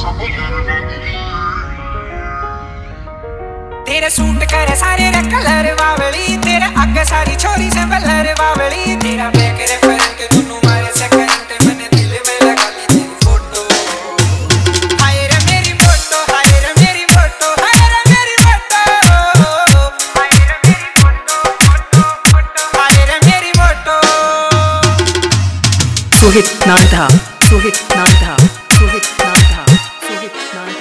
तेरे सूट करे सारे रे कलर बावली, तेरे आगे सारी छोरी से बलर बावली, तेरा बैक रे फ्रंट दोनों मारे से करंट, मैंने दिल में लगा ली तेरी फोटो। हाय रे मेरी फोटो, हाय रे मेरी फोटो, हाय रे मेरी फोटो, हाय रे मेरी फोटो, फोटो, हाय रे मेरी photo. Suhit Nanda, Suhit Nanda, Suhit Nanda, Suhit Nanda.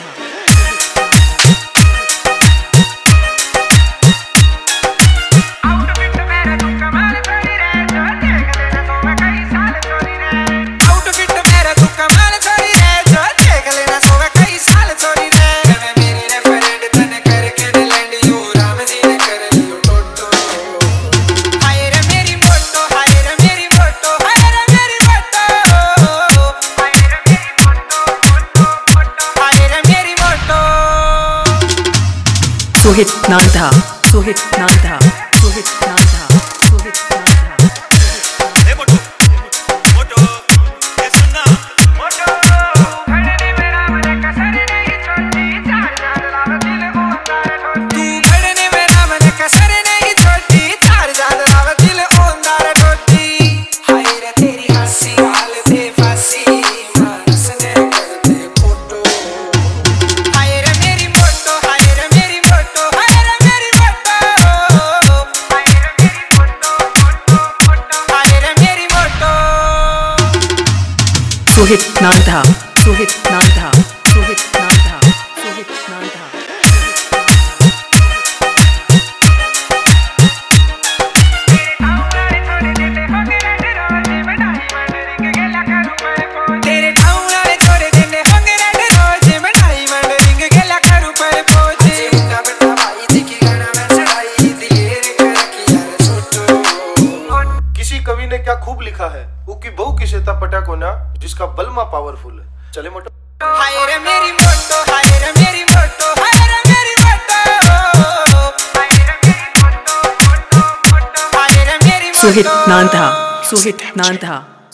Suhit Nanda, Suhit Nanda, Suhit Nanda, Suhit Nanda. Hey moto, moto, ये सुनना moto. खड़ने में राम ने कसर नहीं छोड़ी, चार चार लाल दिल ओंदार ठोटी। तू खड़ने में राम ने कसर नहीं छोड़ी, चार चार लाल दिल ओंदार ठोटी। हाय रे तेरी हंसी वाल बेफासी, मानस ने करते फोटो। हाय रे मेरी फोटो, हाय रे मेरी फोटो, हाय रे मेरी फोटो, हाय रे मेरी फोटो, फोटो, हाय रे मेरी photo. Suhit Nanda, Suhit Nanda, Suhit Nanda, Suhit Nanda. तेरे ठाऊं वाले छोरे देने होंगे रेड रोज, मैं डायमंड रिंग गेला करूं पर पोज। उनका बेटा भाई देखी गाना मैं चढ़ाई, दिलेर कर की यार छोटो। किसी कवि ने क्या खूब लिखा है, उकी बहु की शेता पटा कोना, जिसका बलमा पावरफुल है। चले मोटो। हाय रे मेरी फोटो, हाय रे मेरी फोटो, हाय रे मेरी फोटो, हाय रे मेरी फोटो, फोटो, हाय रे मेरी photo. Suhit Nanda, Suhit Nanda.